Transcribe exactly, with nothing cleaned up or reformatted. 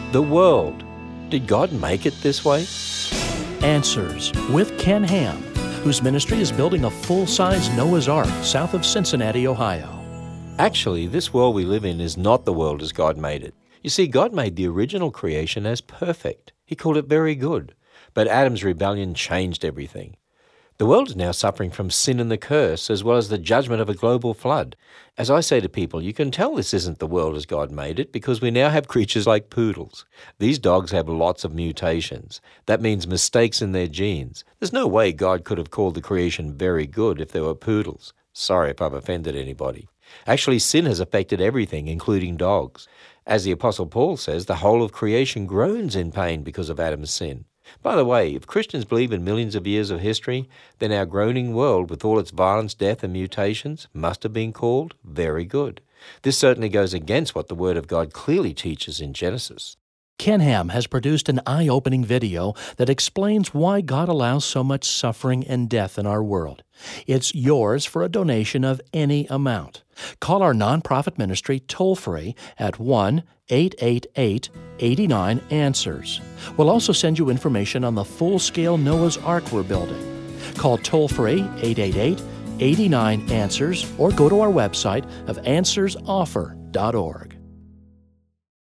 The world. Did God make it this way? Answers with Ken Ham, whose ministry is building a full-size Noah's Ark south of Cincinnati, Ohio. Actually, this world we live in is not the world as God made it. You see, God made the original creation as perfect. He called it very good. But Adam's rebellion changed everything. The world is now suffering from sin and the curse, as well as the judgment of a global flood. As I say to people, you can tell this isn't the world as God made it because we now have creatures like poodles. These dogs have lots of mutations. That means mistakes in their genes. There's no way God could have called the creation very good if there were poodles. Sorry if I've offended anybody. Actually, sin has affected everything, including dogs. As the Apostle Paul says, the whole of creation groans in pain because of Adam's sin. By the way, if Christians believe in millions of years of history, then our groaning world with all its violence, death, and mutations must have been called very good. This certainly goes against what the Word of God clearly teaches in Genesis. Ken Ham has produced an eye-opening video that explains why God allows so much suffering and death in our world. It's yours for a donation of any amount. Call our nonprofit ministry toll-free at one eight eight eight, eight nine, answers. We'll also send you information on the full-scale Noah's Ark we're building. Call toll-free eight eight eight, eight nine, answers or go to our website of answers offer dot org.